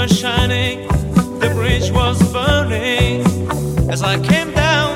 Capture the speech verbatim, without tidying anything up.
were shining, the bridge was burning. As I came down